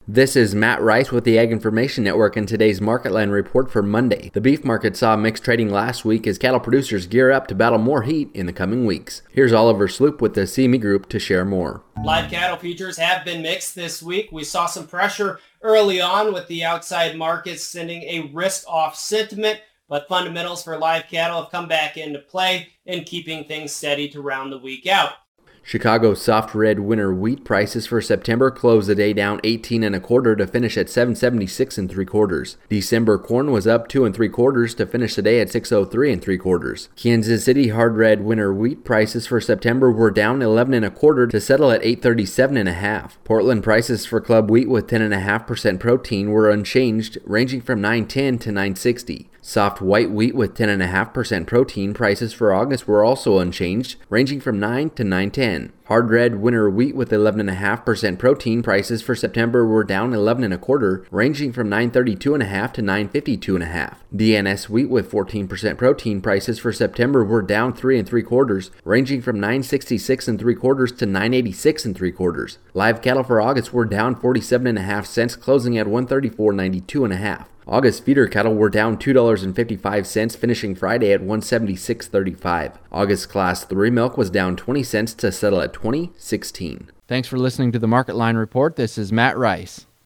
This is Matt Rice with the Ag Information Network and today's Market Line report for Monday. The beef market saw mixed trading last week as cattle producers gear up to battle more heat in the coming weeks. Here's Oliver Sloop with the CME Group to share more. Live cattle futures have been mixed this week. We saw some pressure early on with the outside markets sending a risk-off sentiment, but fundamentals for live cattle have come back into play and keeping things steady to round the week out. Chicago soft red winter wheat prices for September closed the day down 18 1/4 to finish at 776 3/4. December corn was up 2 3/4 to finish the day at 603 3/4. Kansas City hard red winter wheat prices for September were down 11 1/4 to settle at 837 1/2. Portland prices for club wheat with 10.5% protein were unchanged, ranging from 910 to 960. Soft white wheat with 10.5% protein prices for August were also unchanged, ranging from 9 to 910. Hard red winter wheat with 11.5% protein prices for September were down 11 1/4, ranging from 932 1/2 to 952 1/2. DNS wheat with 14% protein prices for September were down 3 3/4, ranging from 966 3/4 to 986 3/4. Live cattle for August were down 47.5 cents, closing at 134.92 1/2. August feeder cattle were down $2.55, finishing Friday at $176.35. August Class 3 milk was down 20 cents to settle at $20.16. Thanks for listening to the Market Line Report. This is Matt Rice.